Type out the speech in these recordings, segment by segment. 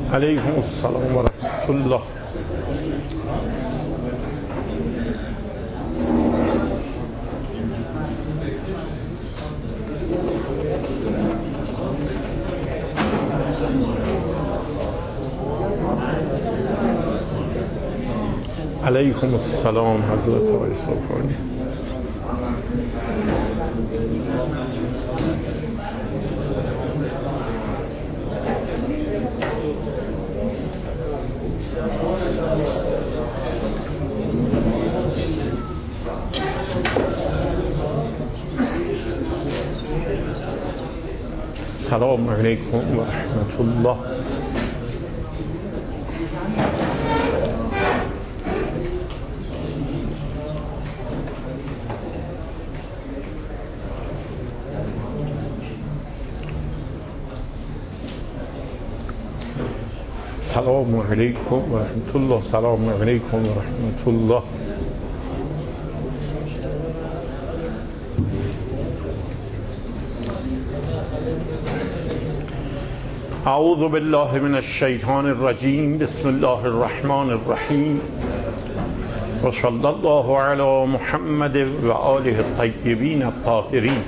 علیکم السلام و رحمت الله. علیکم السلام حضرت آقای صوفانی. سلام علیکم و رحمت الله. سلام علیکم و رحمت الله. سلام علیکم و رحمت الله. اعوذ بالله من الشیطان الرجیم. بسم الله الرحمن الرحیم. و صلی الله علی محمد و آله الطیبین الطاهرین.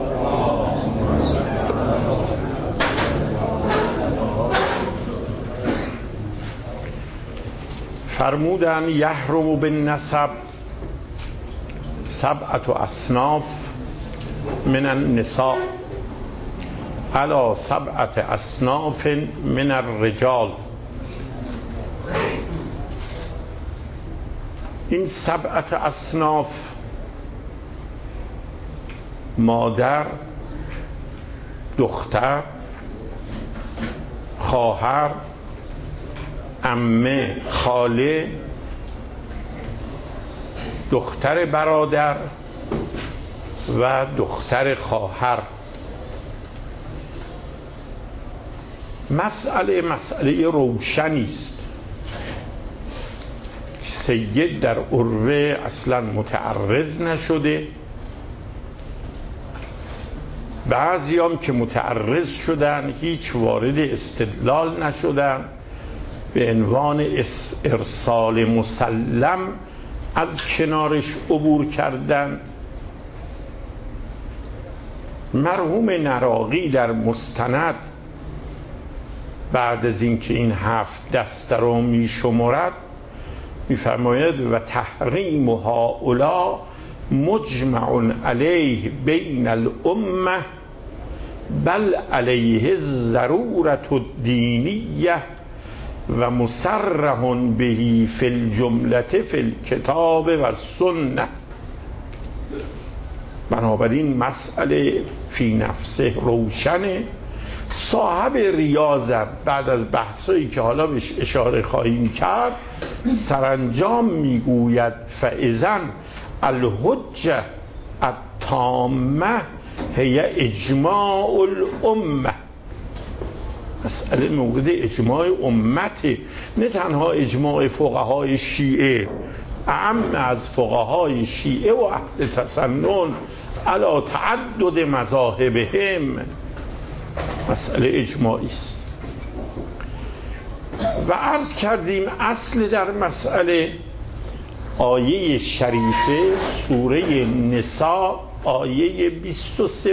فرمودن یحرم بالنسب سبعة اصناف من النساء علی سبعة اصناف من الرجال. این سبعة اصناف مادر، دختر، خواهر، عمه، خاله، دختر برادر و دختر خواهر. مسئله روشنی است. سید در عروه اصلا متعرض نشده، بعضی هم که متعرض شدن هیچ وارد استدلال نشدن، به عنوان ارسال مسلم از کنارش عبور کردن. مرحوم نراقی در مستند بعد از اینکه این 7 دسته رو می شمارد می‌فرماید و تحریم هؤلاء مجمع علیه بین الامه بل علیه الضرورة الدینیه و مصرح به فی الجمله فی الکتاب و السنه. بنابراین مسئله فی نفسه روشنه. صاحب ریاضه بعد از بحثایی که حالا بهش اشاره خواهیم کرد سرانجام میگوید فاذن الحجه التامه هی اجماع الامه. مسئله مورد اجماع امته، نه تنها اجماع فقهای شیعه، اعم از فقهای شیعه و اهل تسنن علی تعدد مذاهبهم. مسئله اجماعی است. و عرض کردیم اصل در مسئله آیه شریفه سوره نساء آیه 23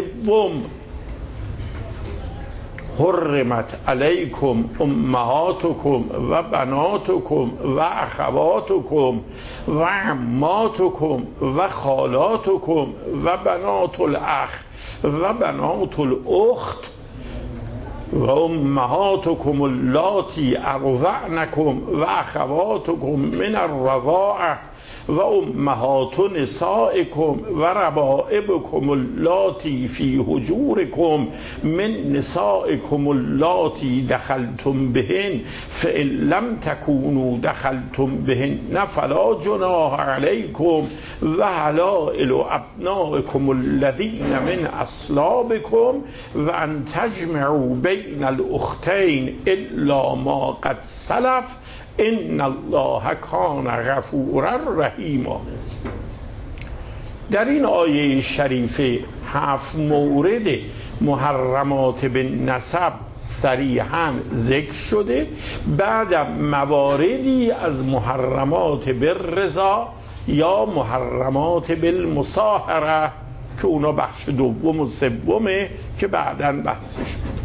حرمت علیکم امهاتکم و بناتکم و اخواتکم و عماتکم و خالاتکم و بنات الاخ و بنات الاخت و امهاتکم اللاتی ارضعنکم و اخواتکم من الرضاعه و امهات نسائکم و ربائبکم اللاتی فی حجورکم من نسائکم اللاتی دخلتم بهن فإن لم تکونوا دخلتم بهن فلا جناح علیکم و حلائل ابنائکم الذین من اصلابکم و ان تجمعوا بین الاختین الا ما قد سلف ان الله کان غفورا رحیما. در این آیه شریفه 7 مورد محرمات به نسب صریحاً ذکر شده، بعدم مواردی از محرمات بالرضا یا محرمات بالمصاهره که اونا بخش دوم و سومه که بعداً بحثش بود.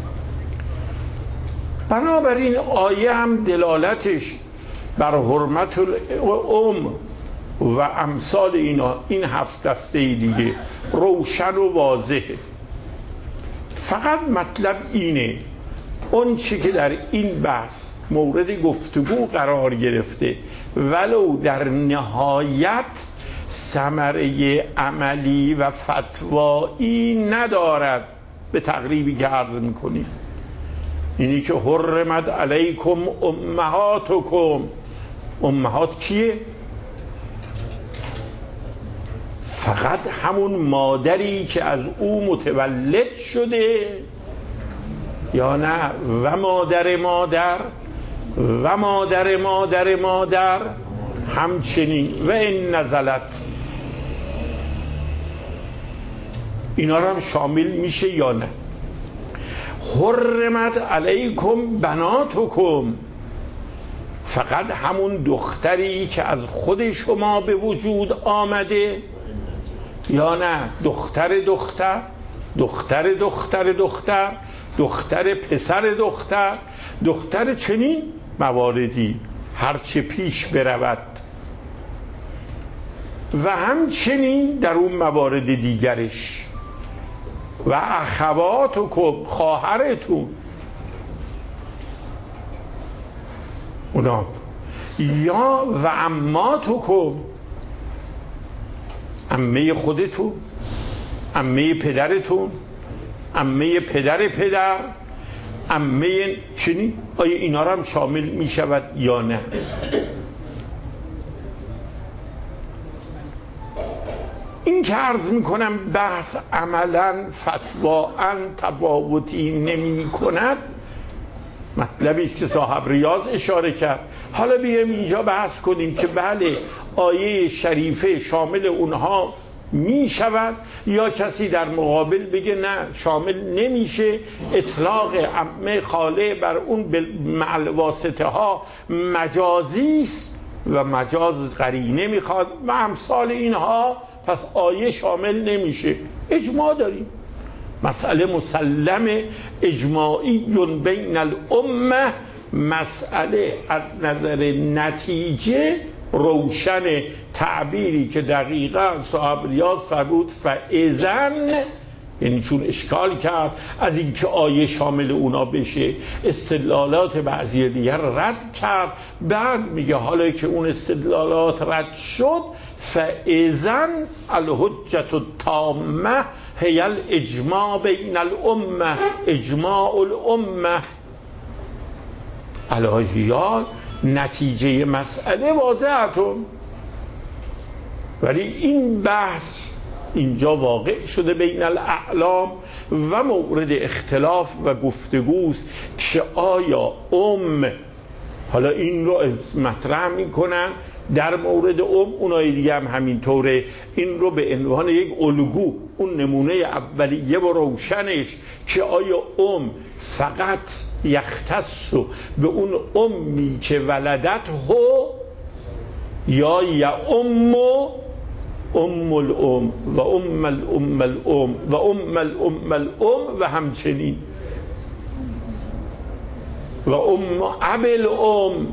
بنابراین آیه هم دلالتش بر حرمت الام و امثال اینا، این 7 دسته دیگه روشن و واضحه. فقط مطلب اینه اون چی که در این بحث مورد گفتگو قرار گرفته ولو در نهایت ثمره عملی و فتوایی ندارد به تقریبی که عرض میکنیم، اینی که حرمت علیکم امهاتکم. امهات کیه؟ فقط همون مادری که از او متولد شده، یا نه و مادر مادر و مادر مادر مادر همچنین و این نزلت، اینا رو هم شامل میشه یا نه؟ حرمت علیکم بناتکم، فقط همون دختری که از خود شما به وجود آمده، یا نه دختر دختر دختر دختر دختر دختر پسر دختر دختر چنین مواردی هرچه پیش برود. و همچنین در اون موارد دیگرش و اخواتکم، خواهرتون اونا، یا و عماتکم، عمه خودتون، عمه پدرتون، عمه پدر پدر، عمه چنین. آیا اینا رو هم شامل می شود یا نه؟ این که عرض می کنم بحث عملا فتواً تفاوتی نمی کند، مطلبی است که صاحب ریاض اشاره کرد. حالا بیایم اینجا بحث کنیم که بله آیه شریفه شامل اونها می شود، یا کسی در مقابل بگه نه شامل نمیشه، اطلاق عمه خاله بر اون مع واسطه ها مجازی است و مجاز قرینه میخواد و امثال اینها، پس آیه شامل نمیشه. اجماع داریم، مسئله مسلم اجماعی بین الامه، مسئله از نظر نتیجه روشن. تعبیری که دقیقا صاحب ریاض فرمود فاذن، یعنی چون اشکال کرد از اینکه آیه شامل اونا بشه، استدلالات بعضی دیگر رد کرد، بعد میگه حالا که اون استدلالات رد شد فاذن الحجة التامة هی الاجماع بین الامه، اجماع الامه. الهیال نتیجه مسئله واضحتون، ولی این بحث اینجا واقع شده بین الاعلام و مورد اختلاف و گفتگوست که آیا حالا این رو مطرح میکنن در مورد اونای دیگه هم همینطوره، این رو به عنوان یک الگو، اون نمونه اولیه و روشنش که آیا فقط یختص به اون امی که ولدت هو، یا ام الام و ام الام الام و ام الام الام و همچنین و ام اب الام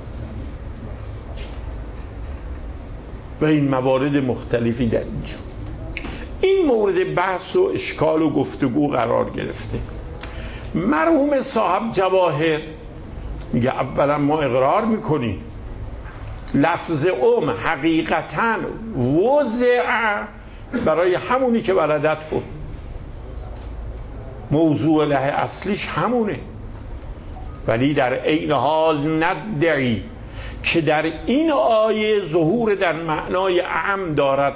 و این موارد مختلفی در اینجا. این مورد بحث و اشکال و گفتگو قرار گرفته. مرحوم صاحب جواهر میگه اولا ما اقرار میکنیم لفظ حقیقتاً وضع برای همونی که ولدت بود، موضوع له اصلیش همونه، ولی در عین حال ندعی که در این آیه ظهور در معنای اعم دارد.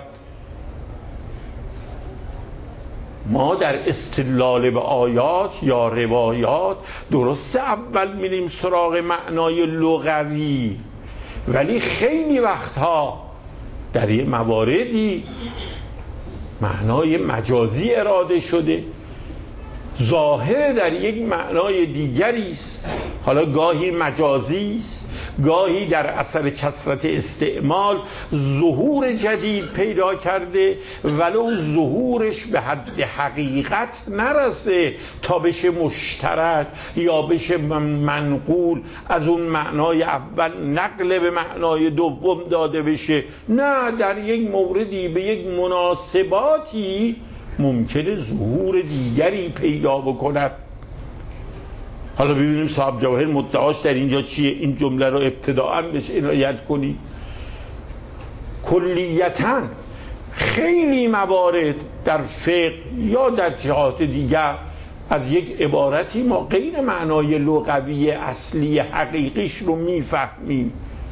ما در استدلال به آیات یا روایات درسته اول میریم سراغ معنای لغوی، ولی خیلی وقتها در یه مواردی معنای مجازی اراده شده، ظاهر در یک معنای دیگری است. حالا گاهی مجازی است، گاهی در اثر کثرت استعمال ظهور جدید پیدا کرده، ولو ظهورش به حد حقیقت نرسه تا بشه مشترک یا بشه منقول، از اون معنای اول نقل به معنای دوم داده بشه. نه، در یک موردی به یک مناسباتی ممکنه ظهور دیگری پیدا بکند. حالا ببینیم صاحب جواهر مدعاش در اینجا چیه. این جمله رو ابتداءً بهش عنایت کنید. کلیتاً خیلی موارد در فقه یا در جهات دیگر از یک عبارتی ما غیر معنای لغوی اصلی حقیقیش رو میفهمیم.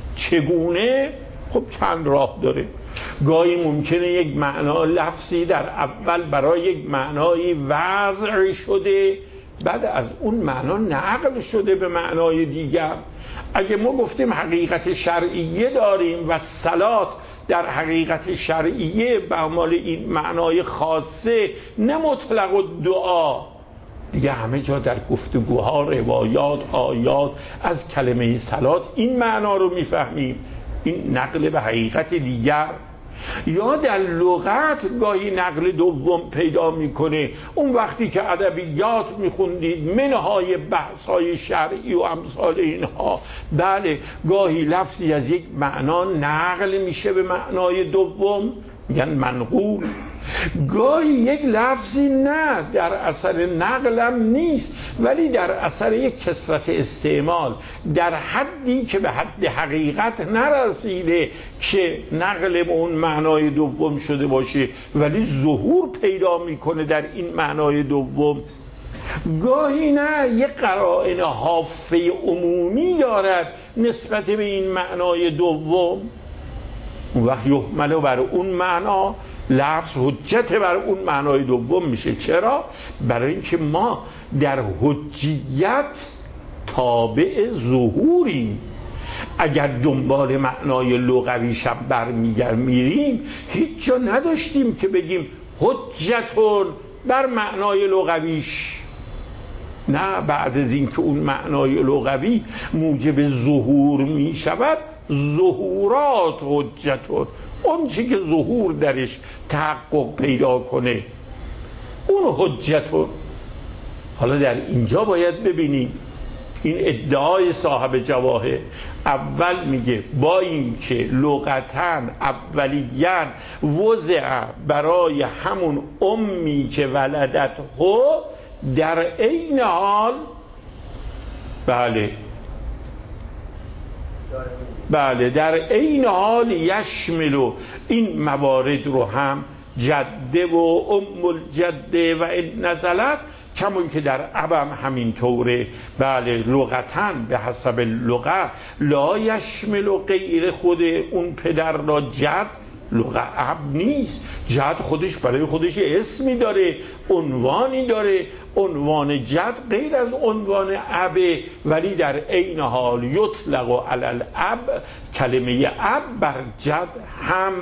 چگونه؟ خب چند راه داره. گاهی ممکنه یک معنا لفظی در اول برای یک معنای وضع شده، بعد از اون معنا نقل شده به معنای دیگر. اگه ما گفتیم حقیقت شرعیه داریم و صلات در حقیقت شرعیه به اعمال این معنای خاصه، نه مطلق و دعا، دیگه همه جا در گفتگوها، روایات، آیات از کلمه صلات این معنا رو میفهمیم. این نقل به حقیقت دیگر. یا در لغت گاهی نقل دوم پیدا میکنه. اون وقتی که ادبیات میخوندید، منهای بحث‌های شرعی و امثال اینها، بله گاهی لفظی از یک معنا نقل میشه به معنای دوم، میگن منقول. گاهی یک لفظی نه در اثر نقلم نیست، ولی در اثر یک کثرت استعمال در حدی که به حد حقیقت نرسیده که نقل به اون معنای دوم شده باشه، ولی ظهور پیدا میکنه در این معنای دوم. گاهی نه، یک قرائن حافه عمومی دارد نسبت به این معنای دوم، اون وقت یحمل بر اون معنا، لفظ حجت بر اون معنای دوم میشه. چرا؟ برای اینکه ما در حجیت تابع ظهوریم. اگر دنبال معنای لغویش هم برمیگردیم، هیچ جا نداشتیم که بگیم حجتون بر معنای لغویش. نه، بعد از اینکه اون معنای لغوی موجب ظهور می شود، ظهورات حجتون، اون چی که ظهور درش تحقق پیدا کنه اون حجتون. حالا در اینجا باید ببینیم این ادعای صاحب جواهر. اول میگه با اینکه لغتاً اولیاً وضع برای همون امی که ولدت هو، در عین حال بله در عین حال یشمل این موارد رو هم جده و ام الجده و این نزلت، کمون که در ابم همین طوره. بله لغتاً به حسب لغت لا یشمل و غیر خود اون پدر را جد لغت اب نیست. جد خودش برای خودش اسمی داره، عنوانی داره. عنوان جد غیر از عنوان ابه، ولی در عین حال یطلق علی الاب، کلمه اب بر جد هم.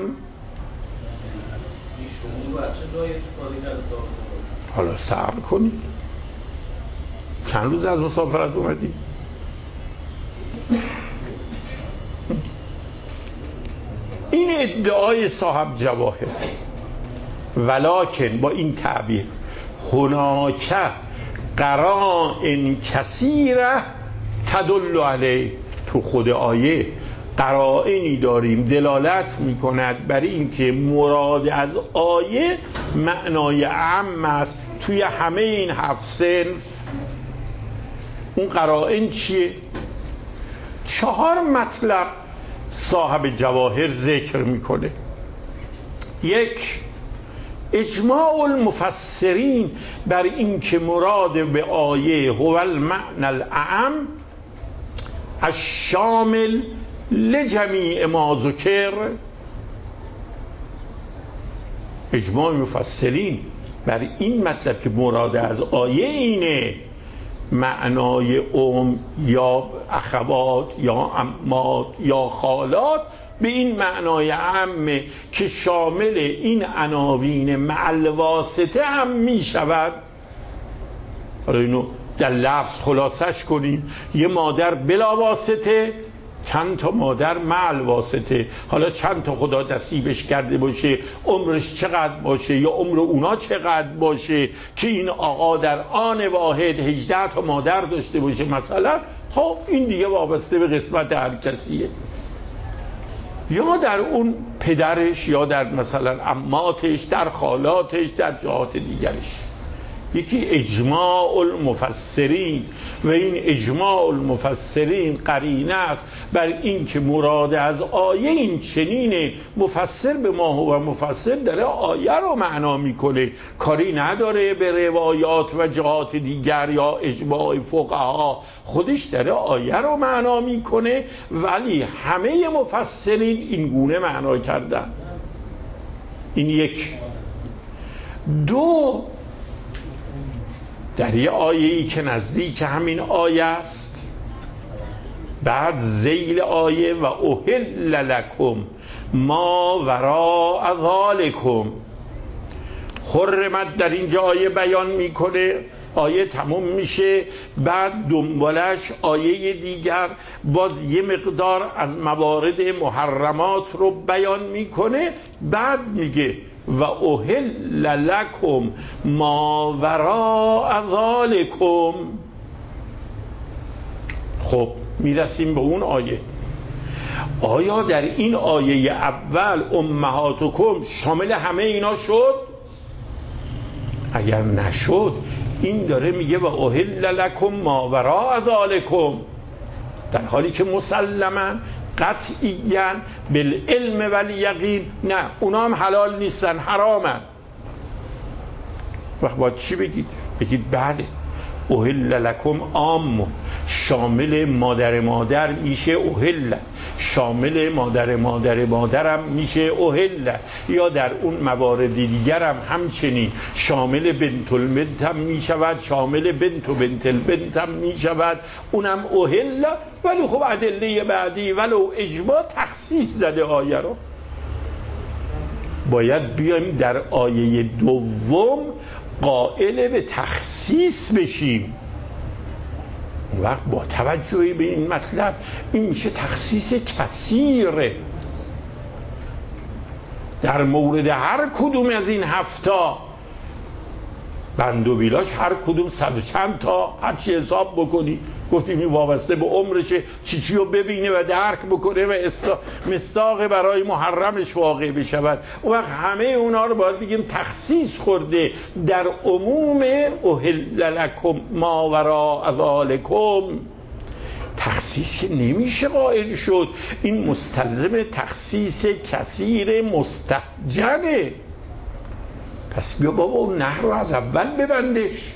حالا صبر کنید، چند روز از مسافرت اومدی؟ این ادعای صاحب جواهر. ولکن با این تعبیر هناک قرائن کثیره تدل علیه، تو خود آیه قرائنی داریم دلالت میکند بر این که مراد از آیه معنای عام است توی همه این 7 صنف. اون قرائن چیه؟ 4 مطلب صاحب جواهر ذکر میکنه. 1. اجماع المفسرین بر این که مراد به آیه هو المعنى الاعم الشامل لجمیع ما ذکر. اجماع مفسرین بر این مطلب که مراد از آیه اینه، معنای یا اخوات یا عمات یا خالات به این معنای عامه که شامل این عناوین مع الواسطه هم می شود. حالا اینو در لفظ خلاصش کنیم، یه مادر بلا واسطه، چند تا مادر مع الواسطه. حالا چند تا خدا نصیبش کرده باشه، عمرش چقدر باشه یا عمر اونا چقدر باشه که این آقا در آن واحد 18 تا مادر داشته باشه مثلا، خب این دیگه وابسته به قسمت هر کسیه، یا در اون پدرش یا در مثلا عماتش، در خالاتش، در جهات دیگرش. یکی اجماع المفسرین و این اجماع المفسرین قرینه است بر این که مراد از آیه این چنینه. مفسر به ما و مفسر داره آیه رو معنا میکنه، کاری نداره به روایات و جهات دیگر یا اجماع فقها، خودش داره آیه رو معنا میکنه. ولی همه مفسرین این گونه معنا کردن. این یک. دو، در یه آیه‌ای که نزدیک همین آیه است، بعد ذیل آیه و احل لکم ما وراء ذالکم، حرمت در اینجا آیه بیان میکنه، آیه تموم میشه، بعد دنبالش آیه دیگر باز یه مقدار از موارد محرمات رو بیان میکنه، بعد میگه و احل لکم ما وراء ذالکم. خب میرسیم به اون آیه. آیا در این آیه اول امهاتکم شامل همه اینا شد؟ اگر نشد، این داره میگه و احل لکم ما وراء ذالکم، در حالی که مسلما قطعیاً بالعلم والیقین نه، اونا هم حلال نیستن، حرامن. وقت باید چی بگید؟ بگید بله احل لکم عام، شامل مادر میشه احل، شامل مادرم میشه احل، یا در اون موارد دیگر هم همچنین شامل بنت البنت هم میشود، شامل بنت و بنت البنت هم میشود، اونم احل. ولی خب ادله بعدی ولو اجماع تخصیص زده آیه رو. باید بیایم در آیه دوم قائل به تخصیص بشیم. اون وقت با توجه به این مطلب این میشه تخصیص کثیره در مورد هر کدوم از این هفتا. بند و بیلاش هر کدوم 100 چند تا، هر چی حساب بکنی، گفتیم این وابسته به عمرشه، چی رو ببینه و درک بکنه و مصداق برای محرمش واقع بشود. اون وقت همه اونا رو باید بگیم تخصیص خورده در عموم احل لکم ما وراء ذالکم. تخصیص نمیشه قائل شد، این مستلزم تخصیص کثیر مستحجنه. پس بیا بابا اون نهر رو از اول ببندش.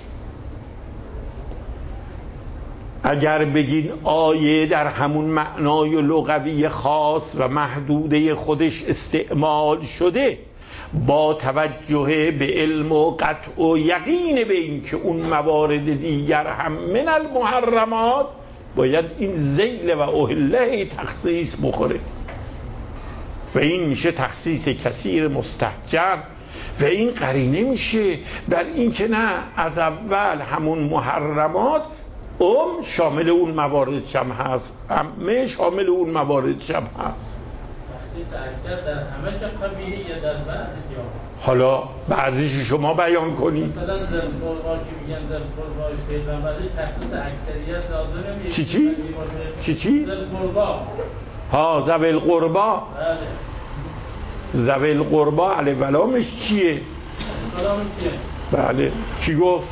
اگر بگین آیه در همون معنای لغوی خاص و محدوده خودش استعمال شده با توجه به علم و قطع و یقین به این که اون موارد دیگر هم من المحرمات، باید این ذیل و احله تخصیص بخوره و این میشه تخصیص کثیر مستحجن و این قرینه میشه بر این که نه، از اول همون محرمات شامل اون موارد شم هست، همه شامل اون موارد شم هست. تخصیص اکثر در همه جا قبیله یا در بعضی جا؟ حالا بعضیش شما بیان کنید. مثلا ذل قربا که میگن ذل قربای پیغمبری تخصیص اکثریت داده نمیشه. چی؟ ذل قربا. ها ذوی القربا. بله. ذوی القربا علی ولامش چیه؟ ولامش چیه؟ بله. کی گفت؟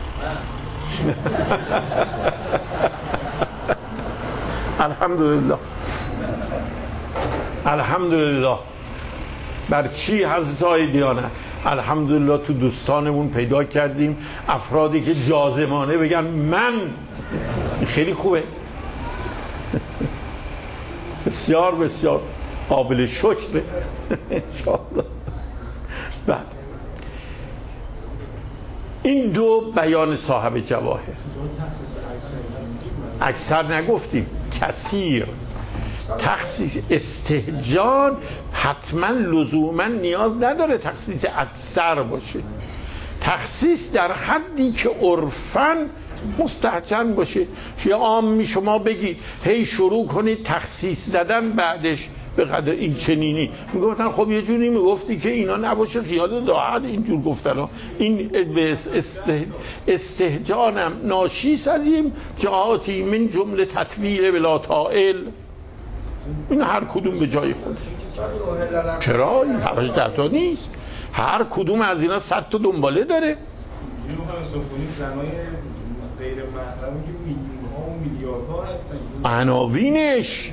الحمدلله. الحمدلله. بر چی حضرت های دیانت؟ الحمدلله تو دوستانمون پیدا کردیم افرادی که جازمانه بگن من. خیلی خوبه. بسیار بسیار قابل شکره. انشاءالله. بعد این دو بیان صاحب جواهر. اکثر نگفتیم، کثیر. تخصیص استهجان حتما لزوما نیاز نداره تخصیص اکثر باشه، تخصیص در حدی که عرفاً مستحسن باشه. یا عامی شما بگید هی شروع کنید تخصیص زدن بعدش به قدر این چنینی میگفتن خب یه جوری میگفتی که اینا نباشه خیال راحت اینجور گفتن ها. این استهجانم ناشیست از این جهاتی من جمله تطویل بلا طائل، این هر کدوم به جای خودش. چرا؟ این همش دتا نیست، هر کدوم از اینا 100 تا دنباله داره. زنای غیر محرمی که میلیون‌ها و میلیاردها هستن، عناوینش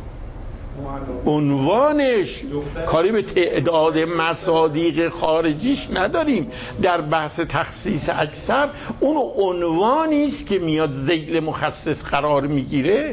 عنوانش کاری به تعداد مصادیق خارجیش نداریم. در بحث تخصیص اکثر اون عنوانی است که میاد ذیل مخصص قرار میگیره.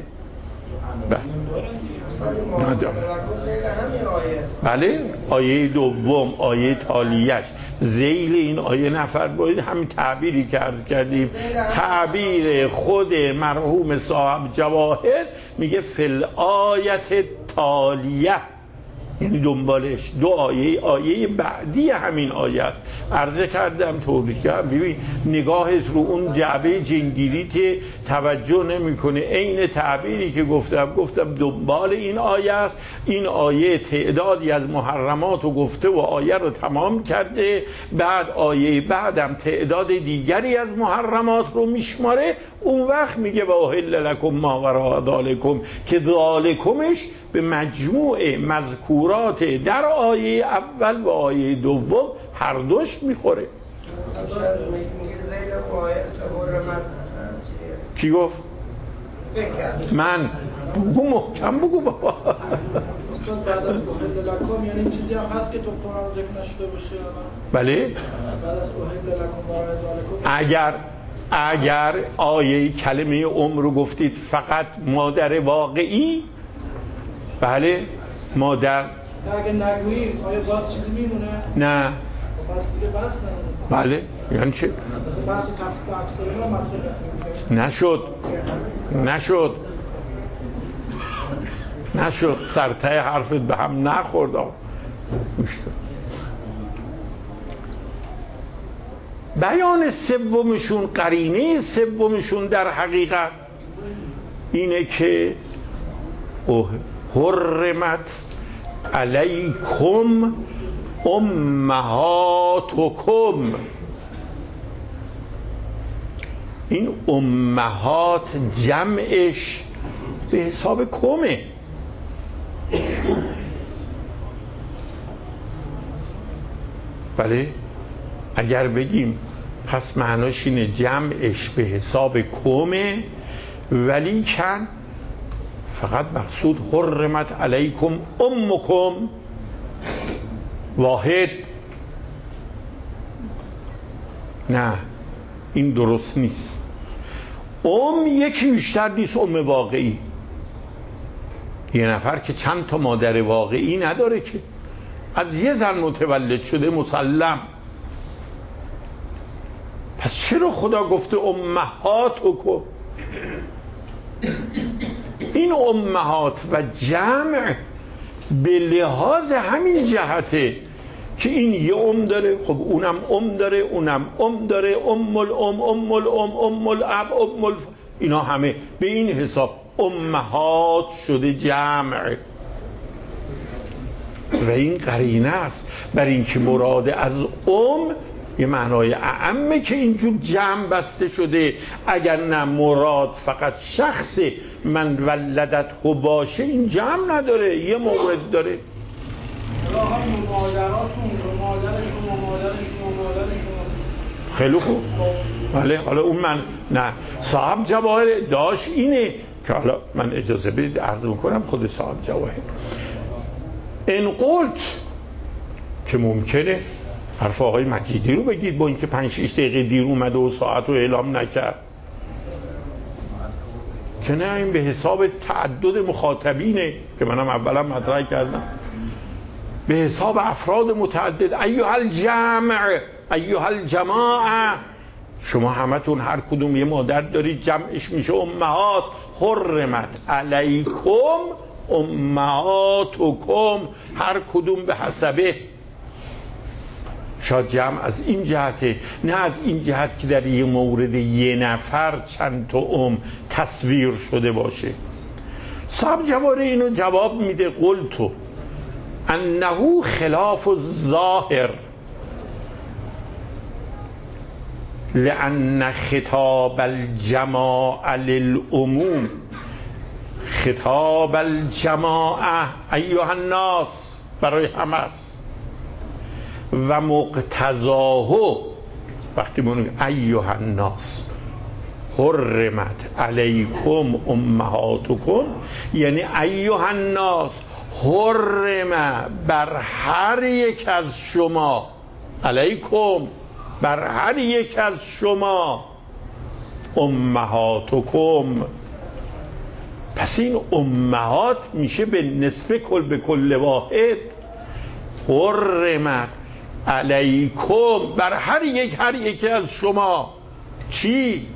بله آیه دوم آیه تالیش ذیل این آیه نفر باید همین تعبیری که عرض کردیم، تعبیر خود مرحوم صاحب جواهر میگه فل آیت تالیه، یعنی دنبالش دو آیه بعدی همین آیه است. عرض کردم توضیح کردم ببین نگاهت رو اون جعبه جنگیریت توجه نمیکنه، عین تعبیری که گفتم دنبال این آیه است. این آیه تعدادی از محرمات رو گفته و آیه رو تمام کرده، بعد آیه بعدم تعداد دیگری از محرمات رو میشماره، اون وقت میگه و احل لکم ما وراء ذالکم که ذالکمش به مجموع مذکورات در آیه اول و آیه دوم هر دوش میخوره. چی گفت؟ من بگو محکم بگو بابا. استاد بعد از احل لکم یعنی چیزی هم هست که تو قرآن ذکر نشده باشه؟ بله بعد از احل لکم وراء ذالکم اگر آیه کلمه رو گفتید فقط مادر واقعی، بله مادر، اگه نگوییم آیا باز چیزی میمونه؟ نه بس دیگه بس نمونه. بله یعنی چه؟ بحث تخصیص اکثر اینا مطرحه نشد سرته حرفت به هم نخورد. بیان سومشون، قرینه سومشون در حقیقت اینه که حرمت علیکم امهاتکم. این امهات جمعش به حساب کمه. بله اگر بگیم پس معناش اینه جمعش به حساب کمه، ولی کن فقط مقصود حرمت علیکم امکم واحد، نه این درست نیست. یکی بیشتر نیست واقعی. یه نفر که چند تا مادر واقعی نداره که، از یه زن متولد شده مسلم. پس چرا خدا گفته امهاتکم؟ این امهات و جمع به لحاظ همین جهته که این یه داره، خب اونم داره، اونم داره، الام، الاب، اینا همه به این حساب امهات شده جمع. و این قرینه است بر این که مراد از یه معنای اعمه که اینجور جمع بسته شده. اگر نه مراد فقط شخص من ولدت خو باشه این جمع نداره، یه مورد داره. خیلی خوب بله. حالا اون من نه صاحب جواهر داشت اینه که حالا من اجازه بدید عرض میکنم خود صاحب جواهر این قلت که ممکنه حرف آقای مجیدی رو بگید با اینکه 5-6 دقیقه دیر اومده و ساعت رو اعلام نکرد، که نه این به حساب تعدد مخاطبینه که منم اولا مطرح کردم، به حساب افراد متعدد. ایها الجمع ایها الجماعه، شما همتون هر کدوم یه مادر دارید، جمعش میشه امهات. حرمت علیکم امهاتکم، هر کدوم به حسبه. شاید جمع از این جهته، نه از این جهت که در یه مورد یه نفر چند تا تصویر شده باشه. صاحب جواهر اینو جواب میده قلتو انه خلاف الظاهر لأن خطاب الجماعة للعموم، خطاب الجماعة ایها الناس برای همه است و مقتضاه وقتی میگیم ایها الناس حرمت علیکم امهاتکم یعنی ایها الناس حرم بر هر یک از شما، علیکم بر هر یک از شما، امهاتکم. پس این امهات میشه به نسبه به کل واحد. حرمت علیکم بر هر یک از شما چی؟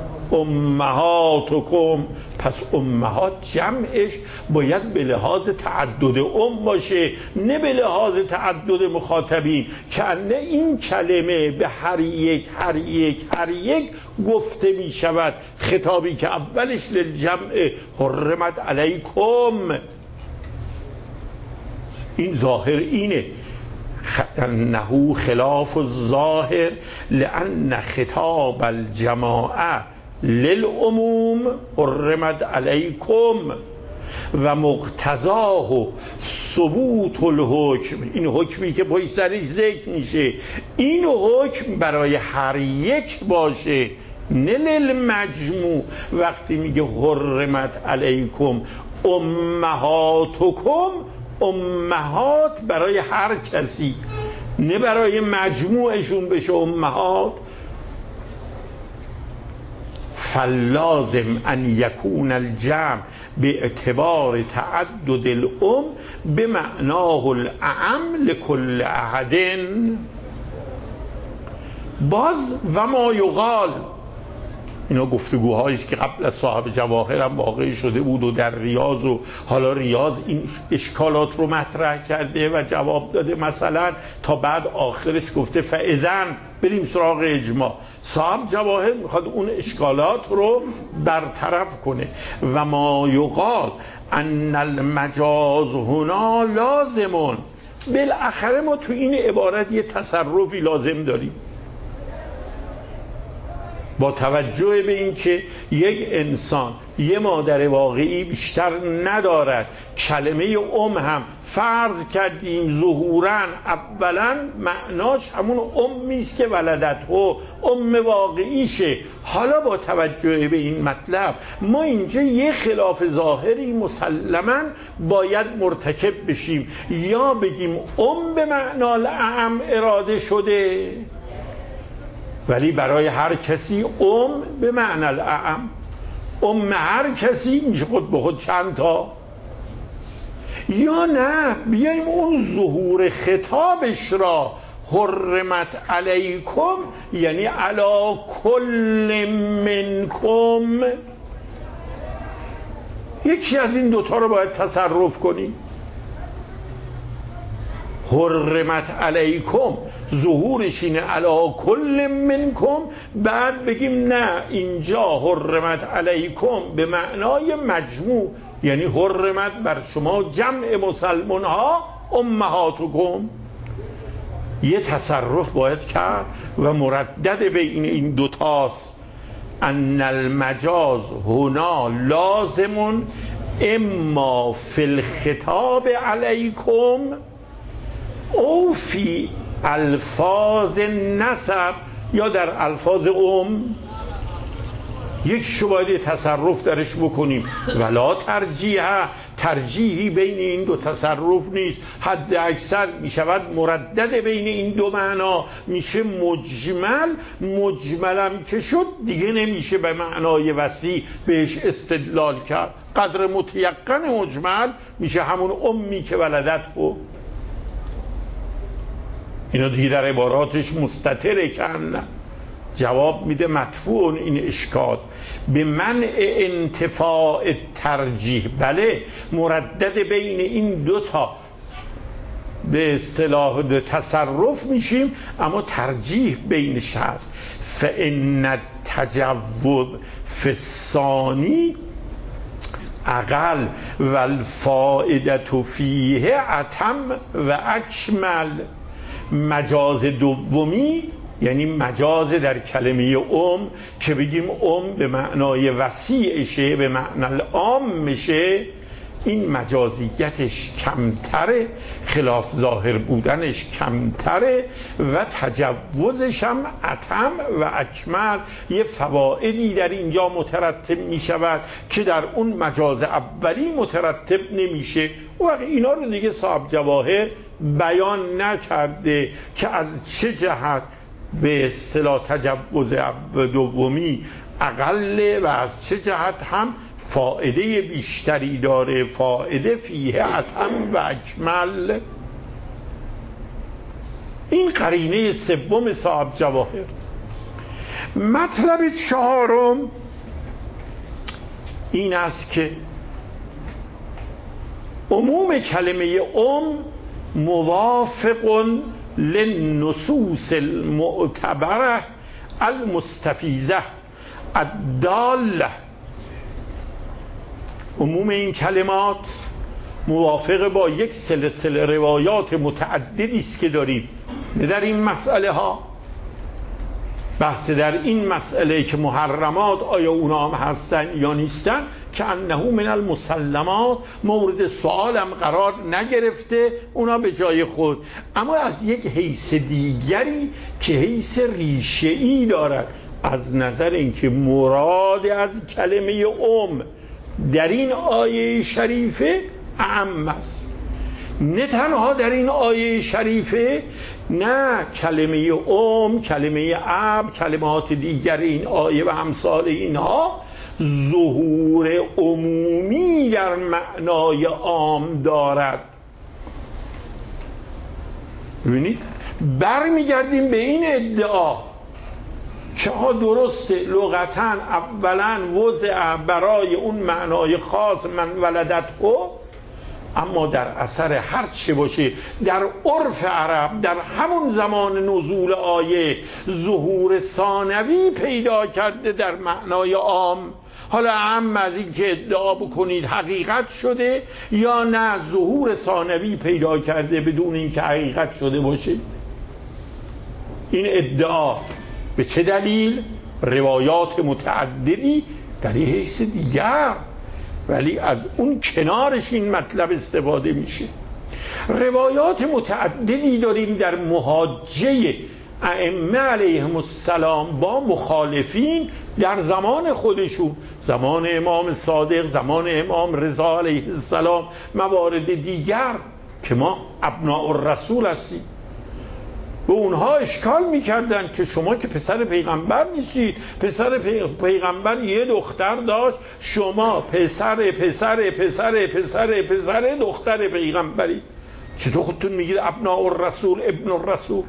امهاتکم. پس امهات جمعش باید به لحاظ تعدد باشه، نه به لحاظ تعدد مخاطبین، که این کلمه به هر یک گفته می شود. خطابی که اولش للجمع حرمت علیکم، این ظاهر اینه. انه خلاف الظاهر لأن خطاب الجماعة للعموم حرمت علیکم و مقتضاه ثبوت الحکم. این حکمی که پشت سرش ذکر میشه، این حکم برای هر یک باشه، نه للمجموع. وقتی میگه حرمت علیکم امهاتکم، امهات برای هر کسی، نه برای مجموعشون بشه امهات. فلازم ان یکون الجمع به اعتبار تعدد الام به معناه الاعم لکل احد. باز و ما یقال، اینا گفتگوهاییست که قبل از صاحب جواهر هم واقع شده بود و در ریاض، و حالا ریاض این اشکالات رو مطرح کرده و جواب داده مثلا، تا بعد آخرش گفته فاذن بریم سراغ اجماع. صاحب جواهر میخواد اون اشکالات رو برطرف کنه. و ما یقال ان المجاز هنا لازمون. بالاخره ما تو این عبارت یه تصرفی لازم داریم، با توجه به این که یک انسان یه مادر واقعی بیشتر ندارد، کلمه هم فرض کردیم ظهوراً اولا معناش همون امیست که ولدت و واقعیشه. حالا با توجه به این مطلب ما اینجا یه خلاف ظاهری مسلماً باید مرتکب بشیم، یا بگیم به معنا الاعم اراده شده ولی برای هر کسی به معنی الاعم، هر کسی میشه خود به خود چند تا، یا نه بیایم اون ظهور خطابش را حرمت علیکم یعنی علی کل منکم، یکی از این دوتا رو باید تصرف کنیم. حرمت علیکم ظهورش اینه علی کل منکم، بعد بگیم نه اینجا حرمت علیکم به معنای مجموع، یعنی حرمت بر شما جمع مسلمان ها امهاتکم. یه تصرف باید کرد و مردد بین این دوتاست. ان المجاز هنا لازم اما فی الخطاب علیکم او فی الفاظ نسب، یا در الفاظ یک شو باید تصرف درش بکنیم. ولا ترجیحی بین این دو تصرف نیست، حد اکثر می شود مردد بین این دو معنا، میشه مجملم که شد دیگه نمیشه به معنای وسیع بهش استدلال کرد. قدر متیقن مجمل میشه همون امی که ولدت بود. اینا دیگه در عباراتش مستتره که نه جواب میده مدفوع این اشکال به منع انتفاع ترجیح. بله مردد بین این دوتا به اصطلاح تصرف میشیم، اما ترجیح بینش هست. فإن التجوز فی الثانی اقل و الفائدة فیه اتم و اکمل. مجاز دومی یعنی مجاز در کلمه که بگیم به معنای وسیعشه، به معنی عام میشه، این مجازیتش کمتره، خلاف ظاهر بودنش کمتره و تجوزش هم اتم و اکمل. یه فوائدی در اینجا مترتب می شود که در اون مجاز اولی مترتب نمیشه. و اینا رو دیگه صاحب جواهر بیان نکرده که از چه جهت به اصطلاح تجوز دومی اقله و از چه جهت هم فائده بیشتری داره. فائده فیه اتم و اکمل. این قرینه سوم صاحب جواهر. مطلب چهارم این است که عموم کلمه موافق للنصوص المعتبره المستفیضه الداله. عموم این کلمات موافق با یک سلسله روایات متعددی است که داریم در این مسئله ها. بحث در این مسئله که محرمات آیا اونا هم هستن یا نیستن که انه من المسلمات مورد سوالم قرار نگرفته، اونا به جای خود، اما از یک حیث دیگری که حیث ریشه‌ای دارد، از نظر اینکه مراد از کلمه در این آیه شریفه اعم است. نه تنها در این آیه شریفه، نه کلمه کلمه اب، کلمات دیگر این آیه و امثال اینها ظهور عمومی در معنای عام دارد. ببینید برمیگردیم به این ادعا که درسته لغتاً اولاً وضع برای اون معنای خاص من ولدته، اما در اثر هر چه باشه در عرف عرب در همون زمان نزول آیه ظهور ثانوی پیدا کرده در معنای عام. حالا عام از این که ادعا بکنید حقیقت شده یا نه ظهور ثانوی پیدا کرده بدون اینکه حقیقت شده باشه. این ادعا به چه دلیل؟ روایات متعددی در این حیث دیگر، ولی از اون کنارش این مطلب استفاده میشه. روایات متعددی داریم در محاجه ائمه علیهم السلام با مخالفین در زمان خودشون، زمان امام صادق، زمان امام رضا علیه السلام، موارد دیگر که ما ابناء الرسول هستیم. و اونها اشکال میکردن که شما که پسر پیغمبر نیستید، پسر پیغمبر یه دختر داشت، شما پسر دختر پیغمبری، چطور خودتون میگید ابناء الرسول ابن الرسول؟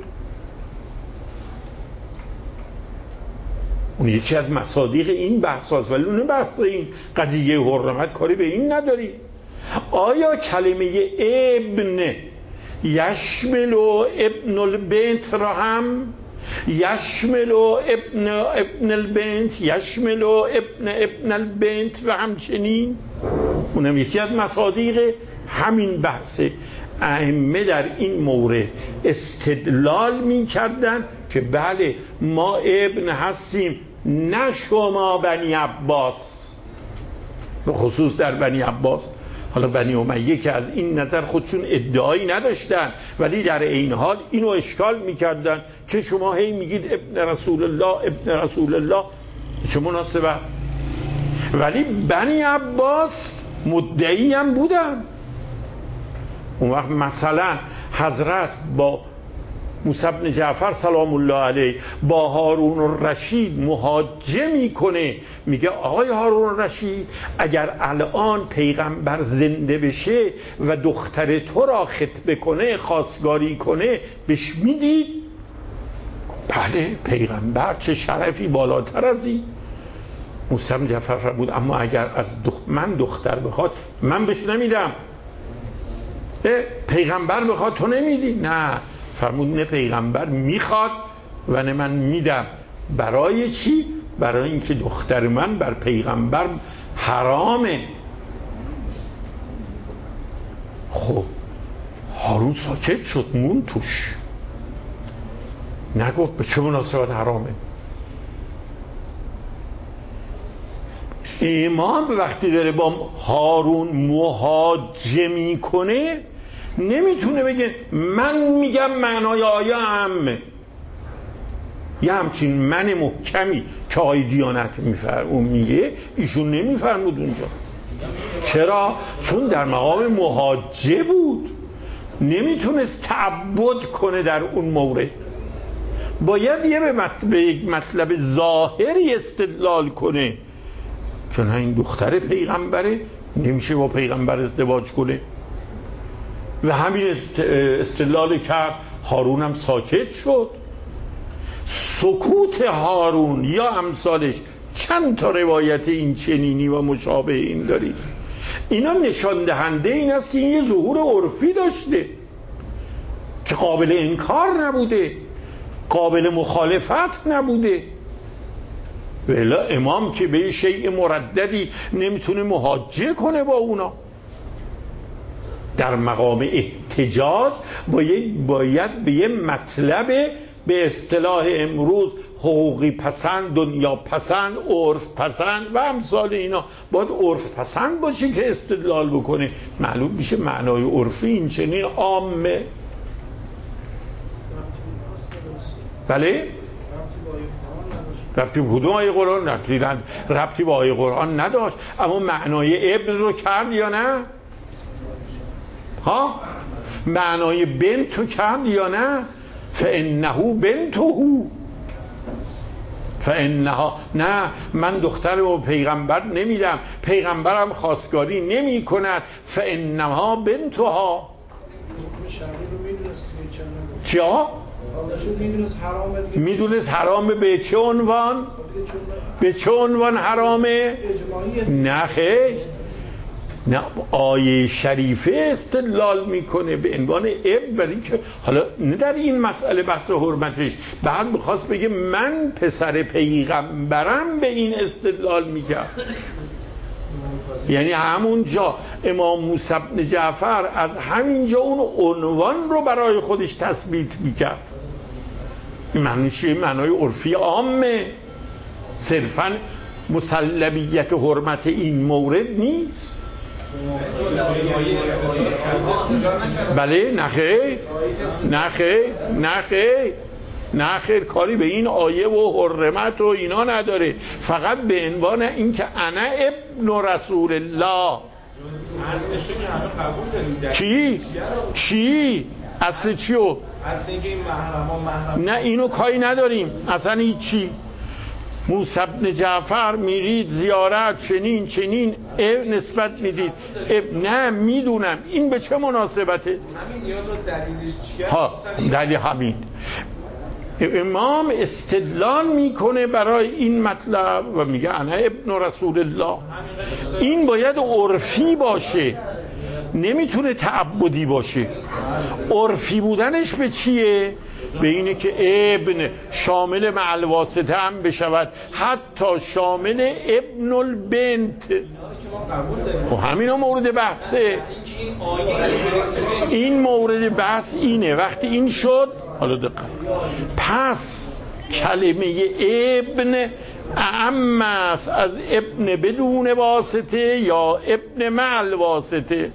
اون یکی از مصادیق این بحث هست، ولی اون بحث این قضیه حرمت کاری به این نداریم. آیا کلمه ابن یشمل ابن البنت را هم، یشمل ابن البنت، یشمل ابن البنت و همچنین؟ اونم یکی از مصادیق همین بحثه. ائمه در این مورد استدلال می کردن که بله ما ابن هستیم، نه شما بنی عباس، به خصوص در بنی عباس. حالا بنی امیه که از این نظر خودشون ادعایی نداشتن، ولی در این حال اینو اشکال میکردن که شما هی میگید ابن رسول الله ابن رسول الله، چه مناسبه؟ ولی بنی عباس مدعی هم بودن. اون وقت مثلا حضرت با موسی بن جعفر سلام الله علیه با هارون الرشید محاجه میکنه، میگه آقای هارون الرشید اگر الان پیغمبر زنده بشه و دختر تو را خطبه کنه، خواستگاری کنه، بهش میدید؟ بله پیغمبر چه شرفی بالاتر از این. موسی بن جعفر فرمود اما اگر از من دختر بخواد من بهش نمیدم. پیغمبر بخواد تو نمیدی؟ نه. فرمود نه پیغمبر میخواد و نه من میدم. برای چی؟ برای اینکه دختر من بر پیغمبر حرامه. خب هارون ساکت شد، مون توش، نگفت به چه مناسبت حرامه. امام وقتی داره با هارون محاجه میکنه نمیتونه بگه من میگم معنای آیه عامه. یه همچین من محکمی که آیه دیانت اون میگه ایشون نمیفرمود اونجا. چرا؟ چون در مقام محاجه بود، نمیتونست تعبد کنه در اون مورد. باید به یک مطلب ظاهری استدلال کنه، چون این دختر پیغمبره نمیشه با پیغمبر ازدواج کنه و همین استدلال کرد. هارون هم ساکت شد. سکوت هارون یا امثالش چند تا روایت این چنینی و مشابه این دارید. اینا نشان دهنده این است که این یه ظهور عرفی داشته که قابل انکار نبوده، قابل مخالفت نبوده. ولی امام که به شیء مرددی نمیتونه محاجه کنه با اونا. در مقام احتجاج باید به یه مطلب به اصطلاح امروز حقوقی پسند، دنیا پسند، عرف پسند و امثال اینا، باید عرف پسند باشه که استدلال بکنه. معلوم میشه معنای عرفی این چنین عامه. بله؟ ربطی به کدوم آیه قرآن؟ ربطی به آیه قرآن نداشت، اما معنای ابن رو کرد یا نه؟ ها؟ معنای بنت رو کرد یا نه؟ فانه بنته، فانها، نه من دختر و پیغمبر نمیدم، پیغمبرم خواستگاری نمی کند، فانها بنتها. چیا؟ میدونست حرامه. به چه عنوان؟ به چه عنوان حرامه؟ نه خیر، نه آیه شریفه استدلال میکنه به عنوان اب، برای که حالا نه در این مسئله بحث حرمتش، بعد میخواست بگه من پسر پیغمبرم به این استدلال میکرد. یعنی همونجا امام موسی بن جعفر از همینجا اون عنوان رو برای خودش تثبیت میکرد. این معنای عرفی عامه، صرفا مسلمیت حرمت این مورد نیست. بله نه خیر کاری به این آیه و حرمت و اینا نداره، فقط به عنوان این که انا ابن رسول الله. اصلشو که همه قبول داریم. چی؟ اصل چیو؟ اصل اینکه این محرم نه اینو کاری نداریم اصلا هیچی. موسی بن جعفر میرید زیارت چنین نسبت میدید. نه میدونم این به چه مناسبته. همین نیاز و دلیلش چیه؟ ها دلیل همین. امام استدلال میکنه برای این مطلب و میگه انا ابن رسول الله. این باید عرفی باشه، نمیتونه تعبدی باشه. عرفی بودنش به چیه؟ به اینه که ابن شامل مع الواسطه هم بشود، حتی شامل ابن البنت. خب همینا مورد بحثه. این مورد بحث اینه. وقتی این شد، حالا دقیق، پس کلمه ابن اعم است از ابن بدون واسطه یا ابن مع الواسطه.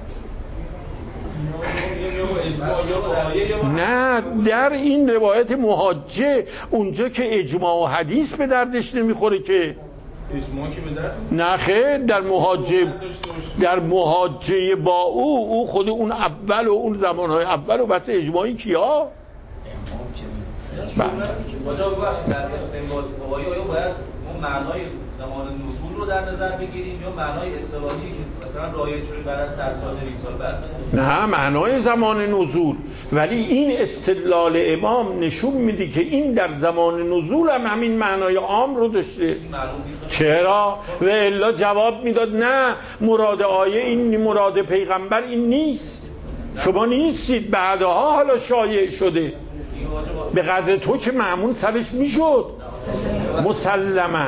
نه در این روایت محاجه، اونجا که اجماع و حدیث به دردش نمیخوره که. اجماع که به درد نه خیر، در محاجه با او خود اون اول و اون زمانهای اول و بس اجماعی کیا؟ کجا باید در استنباط آیه باید اون معنای زمان نزول رو در نظر بگیریم یا معنای اصطلاحی که مثلا رایج شده بعد از 100 سال 200 سال بعد؟ نه، معنای زمان نزول. ولی این استدلال امام نشون میده که این در زمان نزول هم همین معنای عام رو داشته. چرا؟ و الا جواب میداد نه، مراد آیه این، مراد پیغمبر این نیست. شما نیستید، بعدها حالا شایع شده. به قدر تو که معمون سرش میشد مسلماً.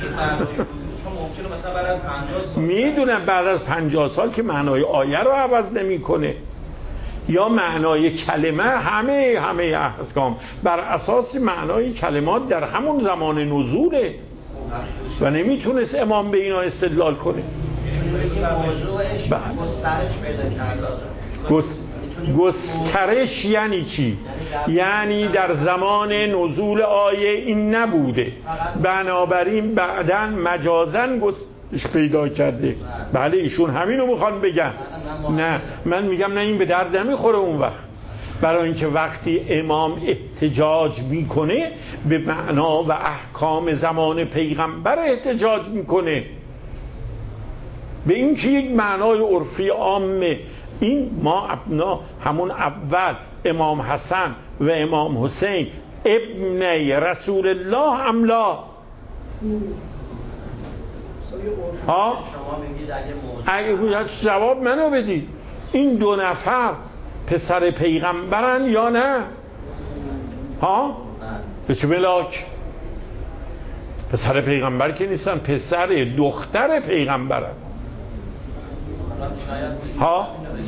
میدونم بعد از 50 سال که معنای آیه رو عوض نمیکنه، یا معنای کلمه همه احکام بر اساس معنای کلمات در همون زمان نزوله و نمیتونست امام به اینا استدلال کنه. موضوعش گسترش پیدا کرده. گسترش یعنی چی؟ یعنی در زمان نزول آیه این نبوده، بنابراین بعداً مجازاً گسترش پیدا کرده. بله ایشون همینو میخوان بگن. نه من میگم نه، این به درد نمیخوره اون وقت، برای اینکه وقتی امام احتجاج میکنه به معنا و احکام زمان پیغمبر احتجاج میکنه، به این که یک معنای عرفی عامه. این ما ابنا همون اول امام حسن و امام حسین ابنی رسول الله املا ها؟ شما میگید اگه جواب منو بدید، این دو نفر پسر پیغمبرن یا نه؟ ها؟ به چه ملاک؟ پسر پیغمبر که نیستن، پسر دختر پیغمبرن. ها؟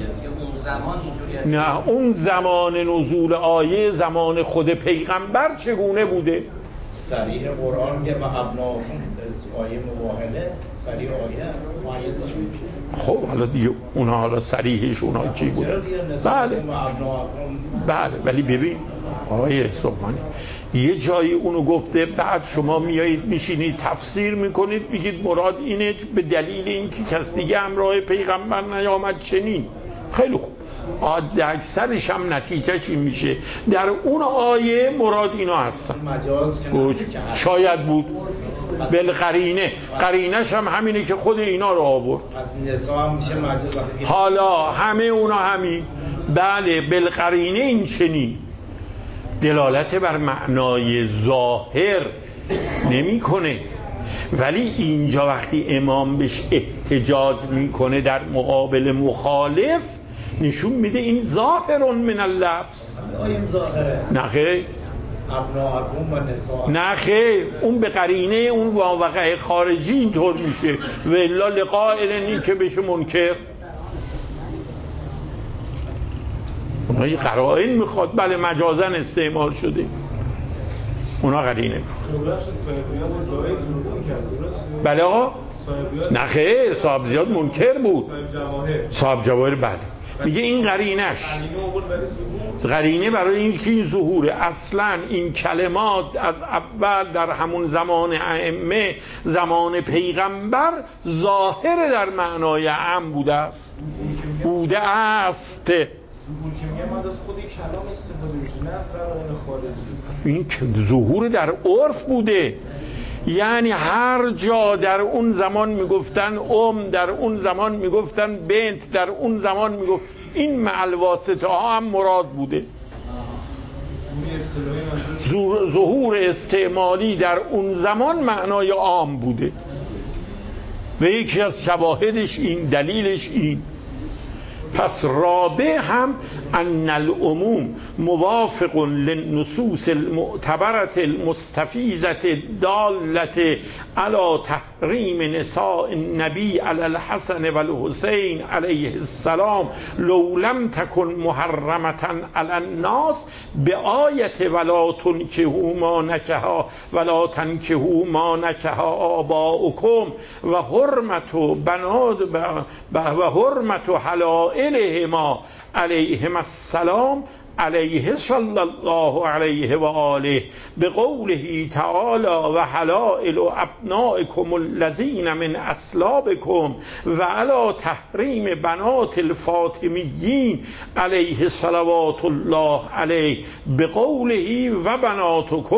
نه، اون زمان نزول آیه زمان خود پیغمبر چگونه بوده؟ صریح قرآن میگه ما ابناهم آیه مباهله صریح آیه. خب حالا دیگه اونها حالا صریحش اونها چی بوده؟ بله ولی ببین آقای صبحانی یه جایی اونو گفته، بعد شما میایید میشینید تفسیر میکنید میگید مراد اینه به دلیل اینکه کس دیگه همراه پیغمبر نیامد چنین. خیلی خوب، عادت اکثرش هم نتیجهش این میشه در اون آیه مراد اینا هستن. شاید بود بالقرینه، قرینش هم همینه که خود اینا رو آورد. حالا همه اونا همین. بله بالقرینه این چنین دلالت بر معنای ظاهر نمی کنه، ولی اینجا وقتی امام بهش احتجاج میکنه در مقابل مخالف نشون میده این ظاهر من اللفظ. نه خیر، نه خیر، اون به قرینه اون واقعه خارجی اینطور میشه و الا لقائل که بشه منکر. اونها یه قرائن میخواد. بله مجازن استعمال شده، اونا قرینه میخواد. بله آقا، نه خیر، صاحب زیاد منکر بود. صاحب جواهر بله میگه این قرینش، قرینه برای این که این ظهوره. اصلا این کلمات از اول در همون زمان ائمه، زمان پیغمبر، ظاهر در معنای عام بوده است. این ظهور در عرف بوده، یعنی هر جا در اون زمان میگفتن در اون زمان میگفتن بنت، در اون زمان میگفت این مع الواسطه ها هم مراد بوده. ظهور استعمالی در اون زمان معنای عام بوده و یکی از شواهدش این، دلیلش این. پس رابع هم ان العموم موافق للنصوص المعتبرة المستفیضة الدالة على تحریم نساء النبی علی الحسن و الحسین علیه السلام لو لم تکن محرمة علی الناس بآیت ولا تنکحوا ما نکحا ولا تنکحوا ما نکحا آباؤکم و حرمت بنات و حرمت حلائلهما علیهم السلام علیه صلی الله علیه و آله به قوله تعالی و حلائل ابنائکم الذین من اصلابکم و علی تحریم بنات الفاطمیین علیه صلوات الله علیه به قوله و بناتکم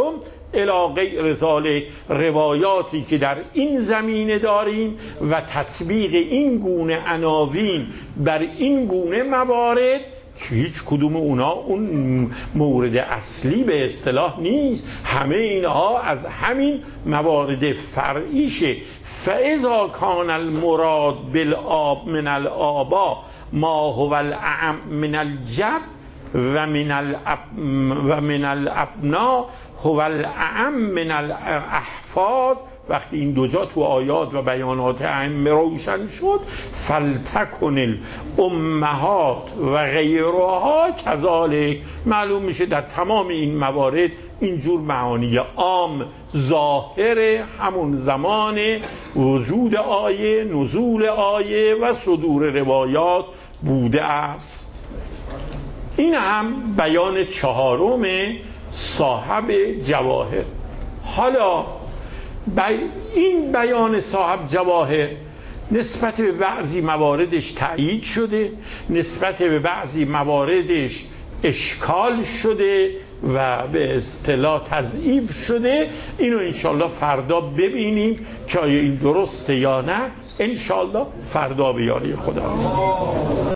الی غیر ذالک، روایاتی که در این زمینه داریم و تطبیق این گونه عناوین بر این گونه موارد که هیچ کدوم اونا اون مورد اصلی به اصطلاح نیست، همه اینها از همین موارد فرعیشه. فاذا کان المراد بالآب من الآبا ما هو الاعم من الجد و من الابناء هو الاعم من الاحفاد، وقتی این دو جا تو آیات و بیانات ائمه روشن شد، فلتکن الامهات و غیرها کذالک، معلوم میشه در تمام این موارد اینجور معانی عام ظاهر همون زمان وجود آیه، نزول آیه و صدور روایات بوده است. این هم بیان چهارم صاحب جواهر. حالا این بیان صاحب جواهر نسبت به بعضی مواردش تأیید شده، نسبت به بعضی مواردش اشکال شده و به اصطلاح تضعیف شده. اینو انشالله فردا ببینیم که آیا این درسته یا نه. انشالله فردا به یاری خدا.